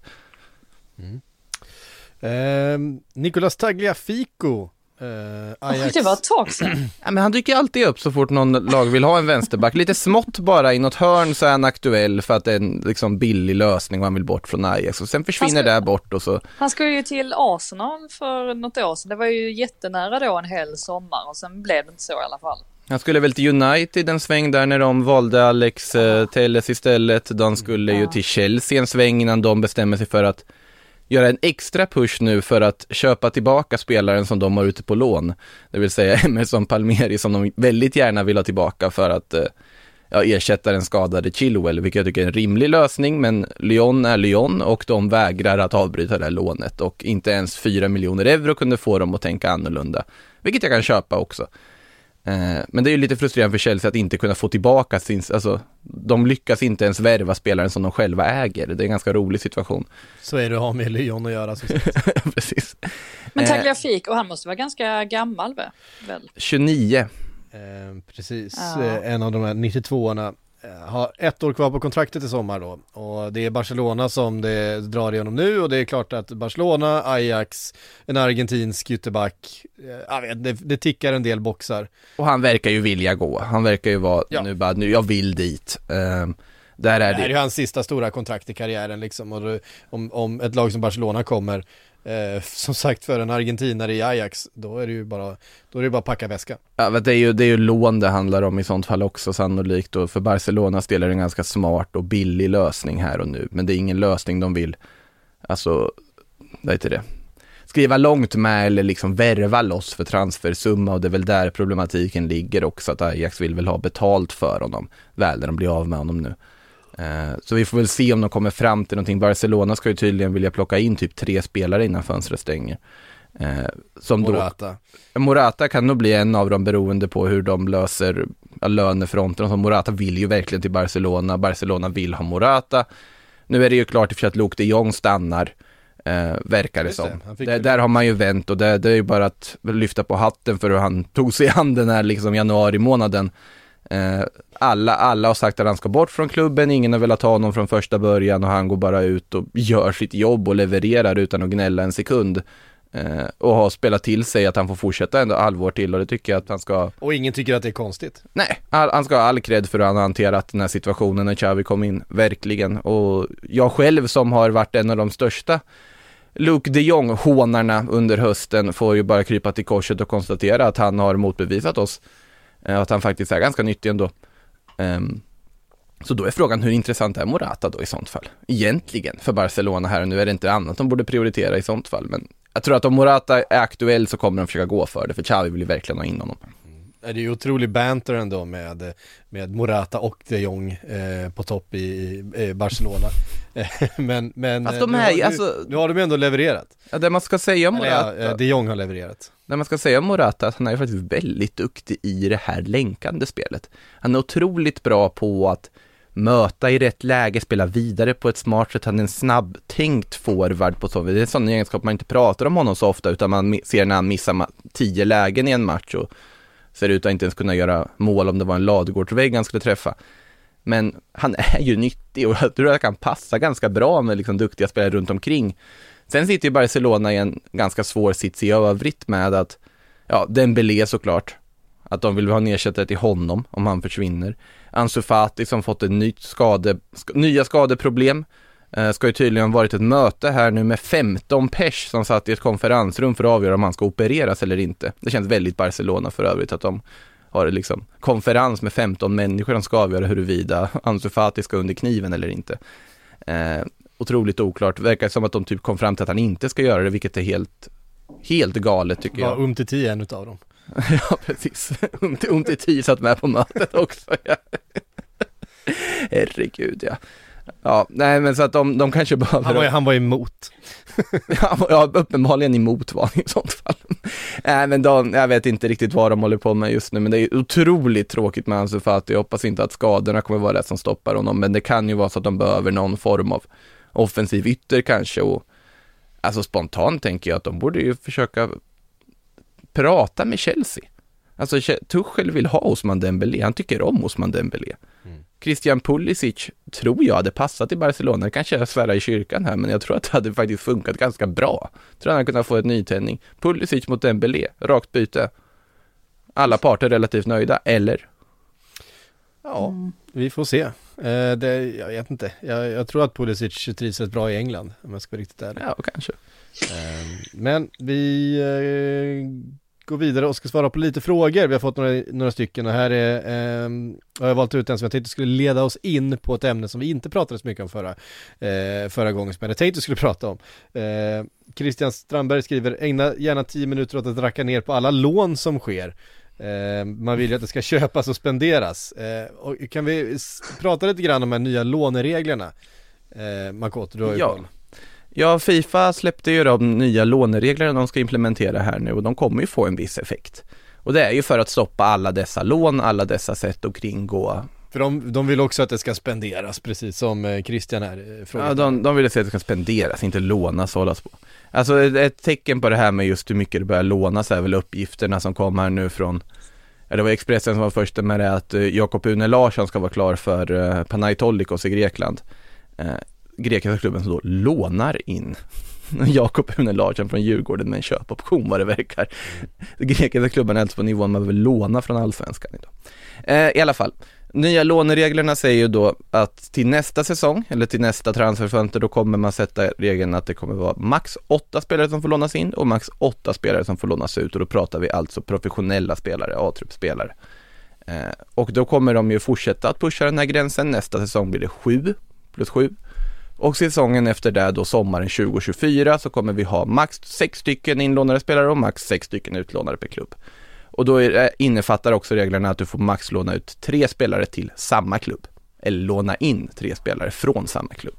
Nicolas Tagliafico, Ajax. Det var ett tag sedan. Ja, men han dyker alltid upp så fort någon lag vill ha en vänsterback. Lite smått bara i något hörn så är han aktuell för att det är en liksom billig lösning och han vill bort från Ajax. Och sen försvinner det bort och så. Han skulle ju till Arsenal för något år sedan. Det var ju jättenära då en hel sommar och sen blev det inte så i alla fall. Han skulle väl till United en sväng där när de valde Alex Telles istället. De skulle ju till Chelsea en sväng innan de bestämmer sig för att göra en extra push nu för att köpa tillbaka spelaren som de har ute på lån. Det vill säga Emerson Palmieri, som de väldigt gärna vill ha tillbaka för att ersätta den skadade Chilwell, vilket jag tycker är en rimlig lösning, men Lyon är Lyon och de vägrar att avbryta det här lånet och inte ens 4 miljoner euro kunde få dem att tänka annorlunda, vilket jag kan köpa också. Men det är ju lite frustrerande för Chelsea att inte kunna få tillbaka sin, alltså de lyckas inte ens värva spelaren som de själva äger. Det är en ganska rolig situation. Så är det att ha med Lyon att göra. Precis. Men Tagliafico, och han måste vara ganska gammal väl? 29. Precis, en av de här 92-orna har 1 år kvar på kontraktet i sommar då, och det är Barcelona som det drar igenom nu, och det är klart att Barcelona, Ajax, en argentinsk ytterback, det tickar en del boxar. Och han verkar ju vilja gå, han verkar ju vara nu jag vill dit. Det här är ju hans sista stora kontrakt i karriären liksom, och om ett lag som Barcelona kommer som sagt för en argentinare i Ajax, då är det ju bara att packa väska. Ja, det är ju lån det handlar om i sånt fall också sannolikt, och för Barcelonas del är det en ganska smart och billig lösning här och nu, men det är ingen lösning de vill skriva långt med eller liksom värva loss för transfersumma, och det är väl där problematiken ligger också, att Ajax vill väl ha betalt för honom väl när de blir av med honom nu. Så vi får väl se om de kommer fram till någonting. Barcelona ska ju tydligen vilja plocka in typ 3 spelare innan fönstret stänger. Morata kan nog bli en av dem beroende på hur de löser lönefronten. Så Morata vill ju verkligen till Barcelona. Barcelona vill ha Morata. Nu är det ju klart i och för sig att Luke de Jong stannar, verkar det som. Där har man ju vänt, och det är ju bara att lyfta på hatten för hur han tog sig an den här liksom januari månaden. Alla har sagt att han ska bort från klubben, ingen har velat ta honom från första början, och han går bara ut och gör sitt jobb och levererar utan att gnälla en sekund, och har spelat till sig att han får fortsätta ändå halvår till, och det tycker jag att han ska. Och ingen tycker att det är konstigt. Nej, han ska ha all cred för att han har hanterat den här situationen när Xavi kom in, verkligen. Och jag själv som har varit en av de största Luke de Jong-hånarna under hösten får ju bara krypa till korset och konstatera att han har motbevisat oss, att han faktiskt är ganska nyttig ändå. Så då är frågan, hur intressant är Morata då i sånt fall? Egentligen för Barcelona här och nu är det inte annat de borde prioritera i sånt fall. Men jag tror att om Morata är aktuell så kommer de försöka gå för det, för Xavi vill ju verkligen ha in honom. Det är ju otrolig banter ändå med Morata och de Jong på topp i Barcelona. men alltså, nu har de ändå levererat. Ja, det man ska säga om Morata, de Jong har levererat. Det man ska säga om Morata, att han är faktiskt väldigt duktig i det här länkande spelet. Han är otroligt bra på att möta i rätt läge, spela vidare på ett smart sätt. Han är en snabbtänkt forward på så. Det är en sån egenskap man inte pratar om honom så ofta, utan man ser när han missar 10 lägen i en match och ser ut att inte ens kunna göra mål om det var en ladugårdsvägg han skulle träffa. Men han är ju nyttig och jag tror att han kan passa ganska bra med liksom duktiga spelare runt omkring. Sen sitter ju Barcelona i en ganska svår sits i övrigt med att, ja, Dembélé såklart, att de vill ha en ersättare till honom om han försvinner. Ansu Fati som fått ett nya skadeproblem. Ska ju tydligen ha varit ett möte här nu med 15 pers som satt i ett konferensrum för att avgöra om han ska opereras eller inte. Det känns väldigt Barcelona för övrigt att de har liksom konferens med 15 människor som ska avgöra huruvida Ansu Fati ska under kniven eller inte. Otroligt oklart. Verkar som att de typ kom fram till att han inte ska göra det, vilket är helt galet tycker jag. Var Umtiti en utav dem? Ja, precis. Umtiti satt med på mötet också. Ja. Herregud, ja. Ja, nej, men så att de kanske behöver... Han var emot. Ja, uppenbarligen emot var han i sånt fall. Nej, men jag vet inte riktigt vad de håller på med just nu, men det är otroligt tråkigt med Ansu Fati. Jag hoppas inte att skadorna kommer vara det som stoppar honom, men det kan ju vara så att de behöver någon form av offensiv ytter kanske, och alltså spontant tänker jag att de borde ju försöka prata med Chelsea. Alltså Tuchel vill ha Ousmane Dembélé, han tycker om Ousmane Dembélé. Christian Pulisic tror jag hade passat i Barcelona. Kanske jag svärar i kyrkan här, men jag tror att det hade faktiskt funkat ganska bra. Jag tror att han kunde få ett nytändning. Pulisic mot Dembélé, rakt byte. Alla parter relativt nöjda, eller? Ja, vi får se. Jag vet inte. Jag tror att Pulisic trivs rätt bra i England, om jag ska vara riktigt ärlig. Ja, kanske. Men vi gå vidare och ska svara på lite frågor. Vi har fått några stycken och här har jag valt ut en som jag tänkte skulle leda oss in på ett ämne som vi inte pratade så mycket om förra gången, som jag tänkte skulle prata om. Christian Strandberg skriver: ägna gärna 10 minuter åt att racka ner på alla lån som sker. Man vill ju att det ska köpas och spenderas. Och kan vi prata lite grann om de här nya lånereglerna? Makoto, du har ju koll. Ja, FIFA släppte ju de nya lånereglerna de ska implementera här nu, och de kommer ju få en viss effekt. Och det är ju för att stoppa alla dessa lån, alla dessa sätt att kringgå. För de vill också att det ska spenderas, precis som Christian här frågade. Ja, de vill säga att det ska spenderas, inte lånas och hållas på. Alltså ett tecken på det här med just hur mycket det börjar lånas är väl uppgifterna som kommer här nu från... Ja, det var Expressen som var först med det, att Jakob Une Larsson ska vara klar för Panathinaikos i Grekland. Grekiska klubben som då lånar in Jakob Une Larsson från Djurgården med en köpoption, vad det verkar. Grekiska klubben är alltså på nivån man vill låna från allsvenskan idag. I alla fall, nya lånereglerna säger ju då att till nästa säsong eller till nästa transferfönster då kommer man sätta regeln att det kommer vara max 8 spelare som får lånas in och max 8 spelare som får lånas ut, och då pratar vi alltså professionella spelare, A-truppspelare. Och då kommer de ju fortsätta att pusha den här gränsen. Nästa säsong blir det 7 plus 7. Och säsongen efter det då, sommaren 2024, så kommer vi ha max 6 stycken inlånade spelare och max 6 stycken utlånade per klubb. Och då innefattar också reglerna att du får max låna ut 3 spelare till samma klubb. Eller låna in 3 spelare från samma klubb.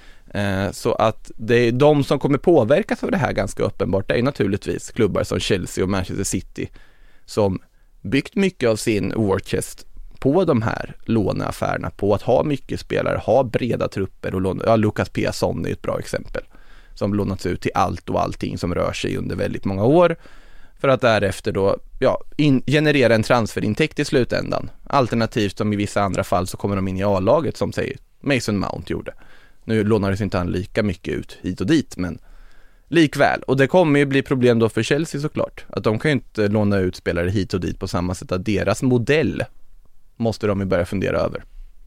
Så att det är de som kommer påverkas av det här ganska uppenbart. Det är naturligtvis klubbar som Chelsea och Manchester City som byggt mycket av sin war chest på de här låneaffärerna, på att ha mycket spelare, ha breda trupper och låna. Ja, Lucas Piasson är ett bra exempel som lånats ut till allt och allting som rör sig under väldigt många år, för att därefter då generera en transferintäkt i slutändan. Alternativt som i vissa andra fall så kommer de in i A-laget, som säger Mason Mount gjorde. Nu lånades inte han lika mycket ut hit och dit, men likväl. Och det kommer ju bli problem då för Chelsea såklart, att de kan ju inte låna ut spelare hit och dit på samma sätt, att deras modell måste de ju börja fundera över.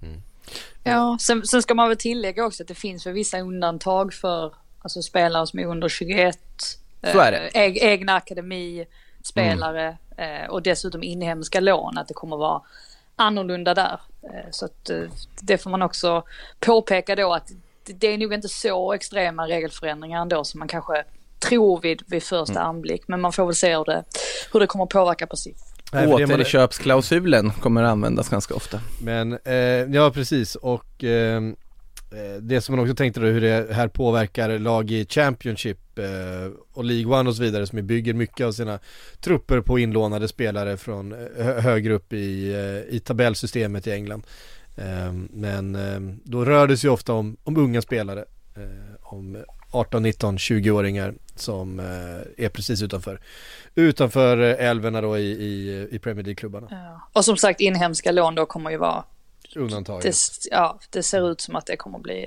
Ja, sen ska man väl tillägga också att det finns för vissa undantag för alltså spelare som är under 21. Så är det. Egna akademispelare och dessutom inhemska lån, att det kommer vara annorlunda där. Så att det får man också påpeka då, att det är nog inte så extrema regelförändringar ändå som man kanske tror vid första anblick. Men man får väl se hur det kommer att påverka på sikt. Återköpsklausulen kommer att användas ganska ofta. Men ja, precis. Och det som man också tänkte då, hur det här påverkar lag i Championship och League One och så vidare, som bygger mycket av sina trupper på inlånade spelare från högre upp i tabellsystemet i England. Men då rör det sig ofta om unga spelare, om 18, 19, 20-åringar som är precis utanför älvorna då i Premier League-klubbarna. Ja. Och som sagt, inhemska lån då kommer ju vara undantaget. Det ser ut som att det kommer bli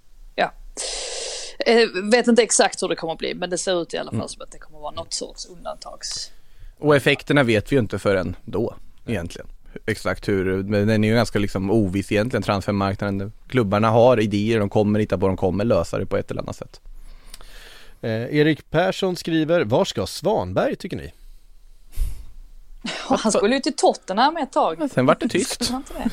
vet inte exakt hur det kommer att bli, men det ser ut i alla fall som att det kommer att vara något sorts undantags. Och effekterna vet vi ju inte förrän då egentligen. Exakt hur, men den är ju ganska liksom oviss egentligen, transfermarknaden. Klubbarna har idéer, de kommer hitta på, de kommer lösa det på ett eller annat sätt. Erik Persson skriver, var ska Svanberg tycker ni? Han skulle ju till Tottenham ett tag. Sen var det tyst.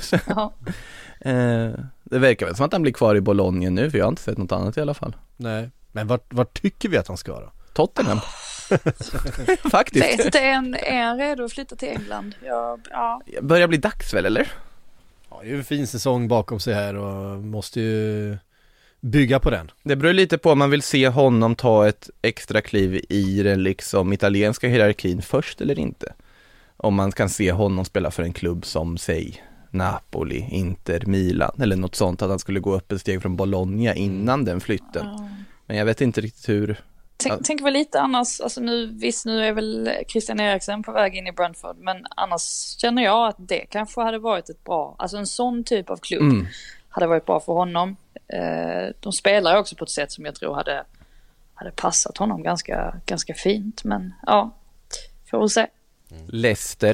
Det verkar väl som att han blir kvar i Bologna nu, för jag har inte sett något annat i alla fall. Nej, men vart tycker vi att han ska då? Tottenham. Faktiskt. Vet inte, är han redo att flytta till England? Ja. Börjar bli dags väl, eller? Ja, det är ju en fin säsong bakom sig här och måste ju bygga på den. Det beror lite på om man vill se honom ta ett extra kliv i den liksom italienska hierarkin först eller inte. Om man kan se honom spela för en klubb som, säg, Napoli, Inter, Milan eller något sånt, att han skulle gå upp ett steg från Bologna innan den flytten. Men jag vet inte riktigt hur. Tänk väl lite annars, alltså nu är väl Christian Eriksen på väg in i Brentford, men annars känner jag att det kanske hade varit ett bra, alltså en sån typ av klubb hade varit bra för honom. De spelar också på ett sätt som jag tror hade passat honom ganska fint, men ja, får vi se. Leicester.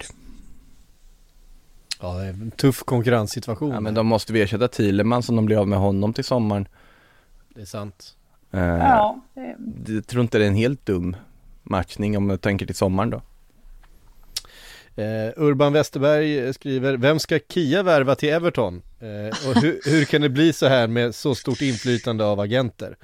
Ja, det är en tuff konkurrenssituation. Ja, men de måste vi ersätta Thielemann som de blir av med honom till sommaren. Det är sant. Jag tror inte det är en helt dum matchning om jag tänker till sommaren då. Urban Westerberg skriver, vem ska Kia värva till Everton? Och hur kan det bli så här med så stort inflytande av agenter?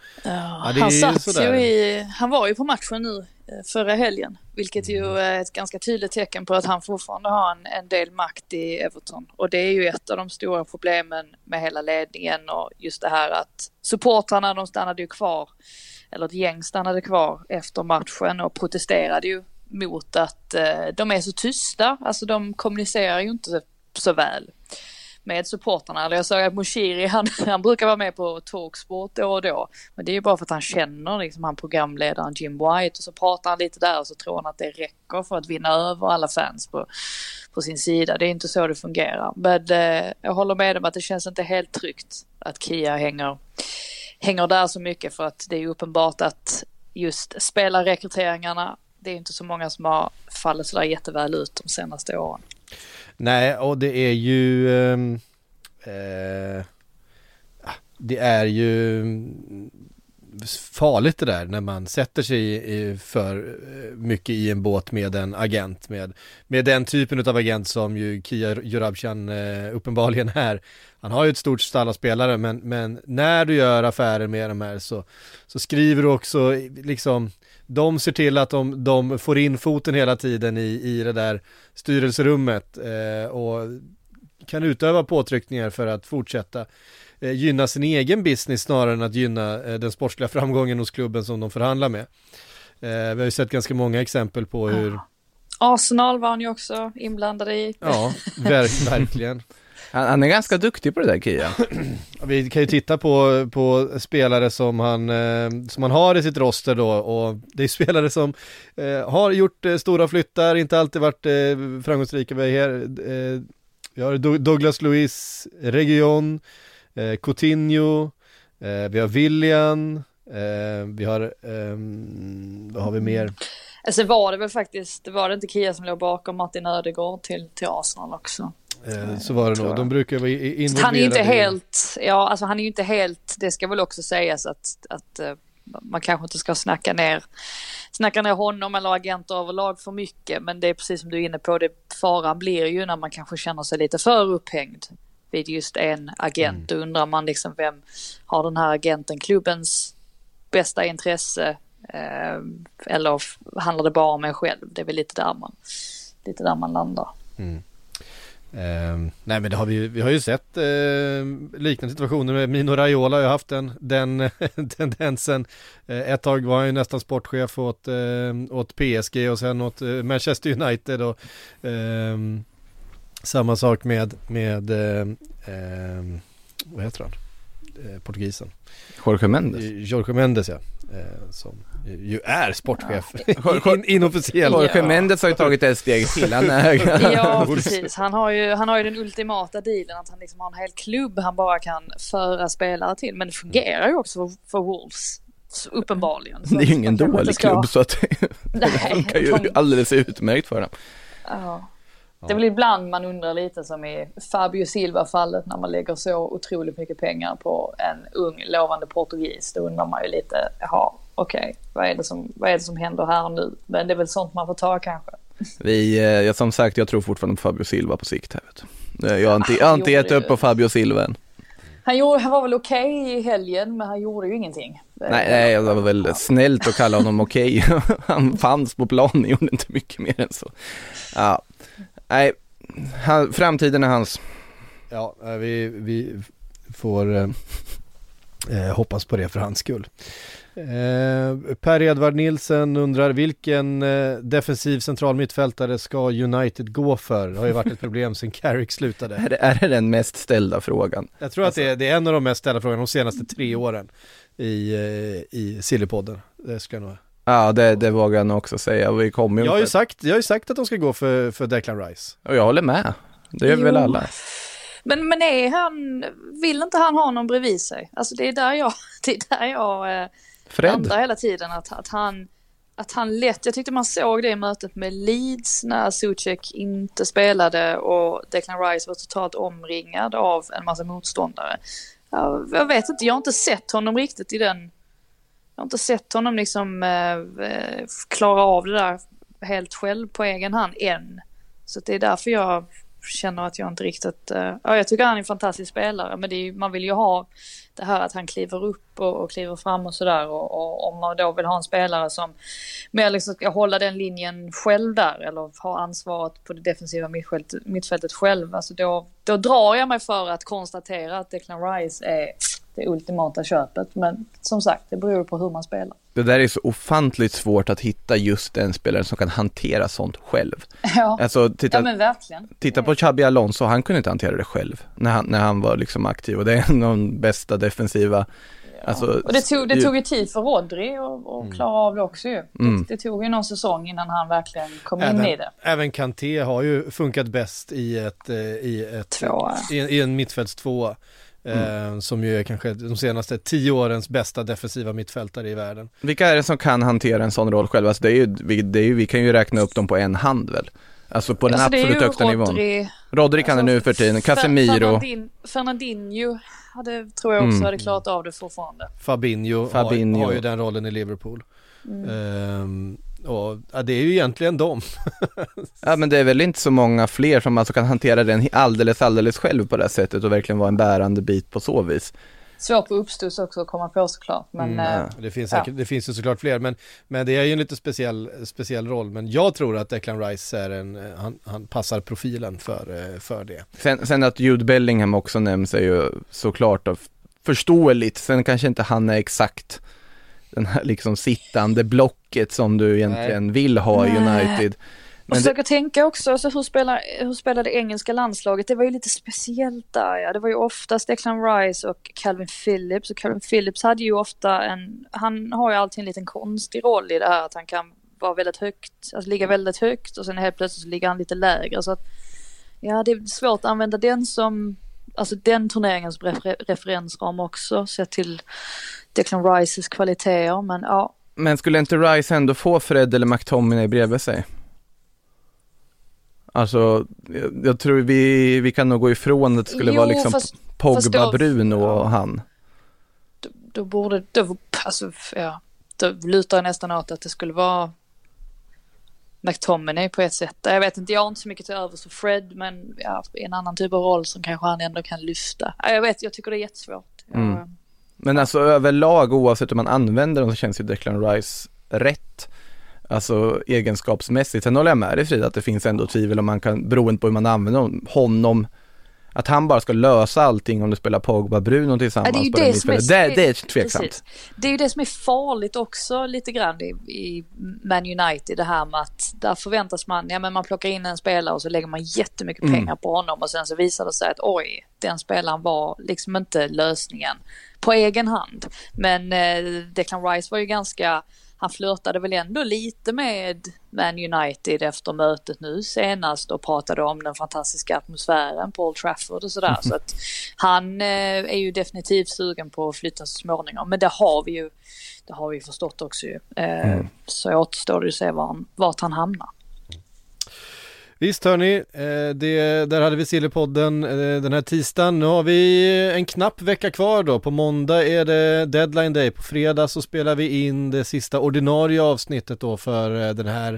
Han var ju på matchen nu förra helgen, vilket ju är ett ganska tydligt tecken på att han fortfarande har en del makt i Everton. Och det är ju ett av de stora problemen med hela ledningen, och just det här att supportrarna, de stannade ju kvar, eller ett gäng stannade kvar efter matchen och protesterade ju mot att de är så tysta, alltså de kommunicerar ju inte så väl med supporterna. Jag sa att Moshiri, han brukar vara med på Talksport då och då, men det är ju bara för att han känner liksom han programledaren Jim White, och så pratar han lite där och så tror han att det räcker för att vinna över alla fans på sin sida. Det är inte så det fungerar, men jag håller med om att det känns inte helt tryggt att Kia hänger där så mycket, för att det är uppenbart att just spelarrekryteringarna, det är inte så många som har fallit så där jätteväl ut de senaste åren. Nej, och det är ju farligt det där när man sätter sig för mycket i en båt med en agent, med den typen av agent som ju Kia Joorabchian uppenbarligen är. Han har ju ett stort stall av spelare, men när du gör affärer med de här så skriver du också liksom, de ser till att de får in foten hela tiden i det där styrelserummet och kan utöva påtryckningar för att fortsätta gynna sin egen business snarare än att gynna den sportsliga framgången hos klubben som de förhandlar med. Vi har ju sett ganska många exempel på hur... Arsenal var han ju också inblandad i. Ja, verkligen. Han är ganska duktig på det där, Kia. Vi kan ju titta på spelare som han har i sitt roster då, och det är spelare som har gjort stora flyttar, inte alltid varit framgångsrika. Vi har Douglas Luiz, Region, Coutinho, vi har Willian, vi har vad har vi mer? Sen var det väl faktiskt, var det inte Kia som låg bakom Martin Ödegaard till Arsenal också? Så var det nog. De brukar vara involverade. Han är ju inte helt, han är ju inte helt, det ska väl också sägas att man kanske inte ska snacka snacka ner honom eller agenter överlag för mycket, men det är precis som du är inne på, det faran blir ju när man kanske känner sig lite för upphängd vid just en agent. Då undrar man liksom, vem har den här agenten klubbens bästa intresse, eller handlar det bara om en själv? Det är väl lite där man landar. Nej, men det har vi har ju sett liknande situationer med Mino Raiola. Jag har haft den tendensen. Ett tag var han ju nästan sportchef åt PSG och sen åt Manchester United och samma sak med vad heter han? Portugisen. Jorge Mendes, ja. Som ju är sportchef inofficiellt. Jorge Mendes har ju tagit ett steg till. Ja, precis. Han har ju den ultimata dealen att han liksom har en hel klubb han bara kan föra spelare till. Men det fungerar ju också för Wolves, uppenbarligen. Det är ju ingen dålig klubb, så att det funkar ju alldeles utmärkt för dem. Ja. Det är väl ibland man undrar lite, som i Fabio Silva-fallet, när man lägger så otroligt mycket pengar på en ung lovande portugis. Då undrar man ju lite, vad är det som händer här och nu? Men det är väl sånt man får ta kanske. Som sagt, jag tror fortfarande på Fabio Silva på sikt här, vet du. Jag har inte gett upp på Fabio Silva än. Han var väl okej i helgen, men han gjorde ju ingenting. Nej, det var väl snällt att kalla honom okej. Han fanns på planen, gjorde inte mycket mer än så. Ja. Nej, framtiden är hans. Ja, vi får hoppas på det för hans skull. Per Edvard Nilsen undrar, vilken defensiv central mittfältare ska United gå för? Det har ju varit ett problem sen Carrick slutade. Är det den mest ställda frågan? Jag tror att det är en av de mest ställda frågorna de senaste 3 åren i Sillypodden. Det ska jag nog. Ja, det vågar jag nog också säga. Jag har ju sagt att de ska gå för Declan Rice. Och jag håller med. Det är väl alla. Men vill inte han ha någon bredvid sig? Alltså det är där jag landar hela tiden. Att han lätt, jag tyckte man såg det i mötet med Leeds när Souček inte spelade och Declan Rice var totalt omringad av en massa motståndare. Jag vet inte, jag har inte sett honom riktigt jag har inte sett honom liksom klara av det där helt själv på egen hand än. Så det är därför jag känner att jag inte riktigt... jag tycker han är en fantastisk spelare, men man vill ju ha det här att han kliver upp och kliver fram och sådär. Och om man då vill ha en spelare som mer liksom ska hålla den linjen själv där, eller ha ansvaret på det defensiva mittfältet själv, alltså då drar jag mig för att konstatera att Declan Rice är det ultimata köpet. Men som sagt, det beror på hur man spelar. Det där är så ofantligt svårt att hitta just en spelare som kan hantera sånt själv. Ja, alltså, men verkligen. Titta på Xabi Alonso, han kunde inte hantera det själv när han var liksom aktiv. Och det är en av de bästa defensiva. Ja. Alltså, och det tog ju tid för Rodri att klara av det också ju. Det tog ju någon säsong innan han verkligen kom in i det. Även Kanté har ju funkat bäst i en mittfältstvåa. Som ju är kanske de senaste 10 årens bästa defensiva mittfältare i världen. Vilka är det som kan hantera en sån roll själv? Alltså vi kan ju räkna upp dem på en hand väl? Alltså på den absolut högsta nivån. Rodri kan det nu för tiden. Casemiro. Fernandinho tror jag också hade klarat av det fortfarande. Fabinho. Har ju den rollen i Liverpool. Och det är ju egentligen dem. Ja, men det är väl inte så många fler som alltså kan hantera den alldeles själv på det här sättet och verkligen vara en bärande bit på så vis. Svårt på uppstuds också att komma på såklart. Men, det finns ju såklart fler, men det är ju en lite speciell roll. Men jag tror att Declan Rice är han passar profilen för det. Sen att Jude Bellingham också nämns är ju såklart förståeligt. Sen kanske inte han är exakt den här liksom sittande blocket som du egentligen vill ha i United. Men och försöka tänka också, alltså, hur spelade det engelska landslaget? Det var ju lite speciellt där. Ja. Det var ju oftast Declan Rice och Calvin Phillips. Och Calvin Phillips hade ju ofta han har ju alltid en liten konstig roll i det här. Att han kan vara väldigt högt, alltså ligga väldigt högt och sen helt plötsligt så ligger han lite lägre. Så att, ja, det är svårt att använda den som, alltså den turneringens referensram också, sett till Declan Rices kvaliteter, men ja. Men skulle inte Rice ändå få Fred eller McTominay bredvid sig? Alltså, jag tror vi kan nog gå ifrån att det skulle vara liksom Pogba, Bruno och han. då lutar jag nästan åt att det skulle vara McTominay på ett sätt. Jag vet inte, jag har inte så mycket till övers för Fred, men i en annan typ av roll som kanske han ändå kan lyfta. Jag tycker det är jättesvårt. Men alltså överlag, oavsett om man använder dem, så känns ju Declan Rice rätt. Alltså egenskapsmässigt. Sen håller jag med dig, Frida, att det finns ändå tvivel om man kan, beroende på hur man använder honom, att han bara ska lösa allting om du spelar Pogba, Bruno tillsammans. Det är ju på det är tveksamt. Precis. Det är ju det som är farligt också lite grann i Man United, det här med att där förväntas man, men man plockar in en spelare och så lägger man jättemycket pengar på honom och sen så visar det sig att den spelaren var liksom inte lösningen på egen hand. Men Declan Rice var ju han flörtade väl ändå lite med Man United efter mötet nu senast och pratade om den fantastiska atmosfären på Old Trafford och sådär. Så att han är ju definitivt sugen på att flytta så småningom. Men det har vi ju förstått också ju. Så återstår det ju att se vart han hamnar. Visst hörni, där hade vi Sillypodden den här tisdagen. Nu har vi en knapp vecka kvar då. På måndag är det deadline day. På fredag så spelar vi in det sista ordinarie avsnittet då för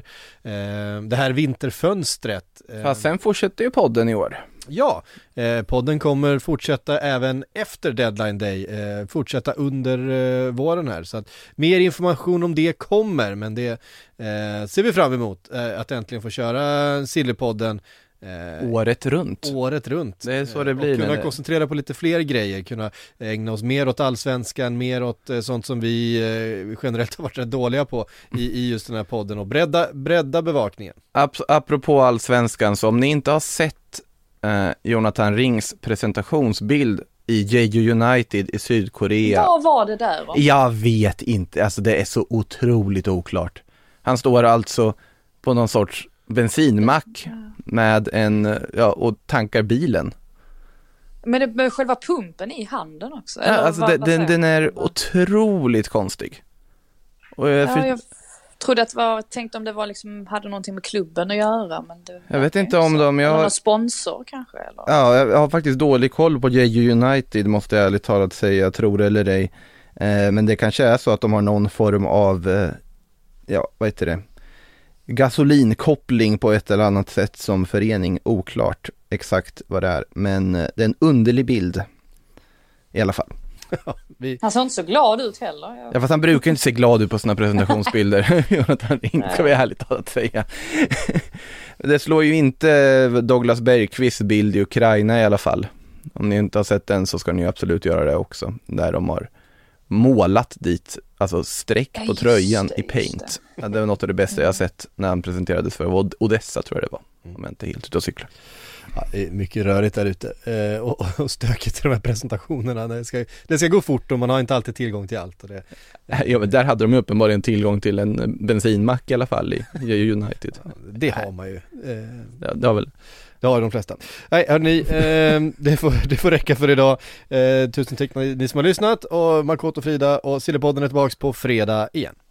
det här vinterfönstret. Fast sen fortsätter ju podden i år. Ja, podden kommer fortsätta även efter deadline day, fortsätta under våren här, så att mer information om det kommer, men det ser vi fram emot, att äntligen få köra Sillypodden året runt. Det är så det blir. Och kunna koncentrera på lite fler grejer, kunna ägna oss mer åt allsvenskan, mer åt sånt som vi generellt har varit rätt dåliga på i just den här podden, och bredda bevakningen. Apropå allsvenskan, så om ni inte har sett Jonathan Rings presentationsbild i Jeju United i Sydkorea. Vad var det där va? Jag vet inte, alltså det är så otroligt oklart. Han står alltså på någon sorts bensinmack med och tankar bilen. Men det med själva pumpen i handen också? Ja, alltså den är otroligt konstig. Och jag trodde att tänkte om det var liksom, hade någonting med klubben att göra, men jag vet inte om de... Eller någon sponsor kanske? Eller? Ja, jag har faktiskt dålig koll på Jeju United, måste jag ärligt talat säga, tror det eller ej. Men det kanske är så att de har någon form av, vad heter det? Gasolinkoppling på ett eller annat sätt som förening, oklart exakt vad det är. Men det är en underlig bild i alla fall. Han ser inte så glad ut heller. Ja, fast han brukar inte se glad ut på sina presentationsbilder. Jonathan Ring, ska vi ärligt talat säga. Det slår ju inte Douglas Bergqvist bild i Ukraina i alla fall. Om ni inte har sett den så ska ni absolut göra det också. Där de har målat dit, alltså streck på tröjan i paint. Ja, det var något av det bästa jag har sett när han presenterades för Odessa, tror jag det var. Om jag inte helt ute och cyklar. Ja, det är mycket rörigt där ute och stökigt i de här presentationerna. Det ska gå fort och man har inte alltid tillgång till allt. Och det. Ja, men där hade de uppenbarligen tillgång till en bensinmack i alla fall i United. Ja, det har man ju. Det har väl. Det har de flesta. Nej, hörni, det får räcka för idag. Tusen tack ni som har lyssnat, och Makoto, Frida och Sillypodden är tillbaka på fredag igen.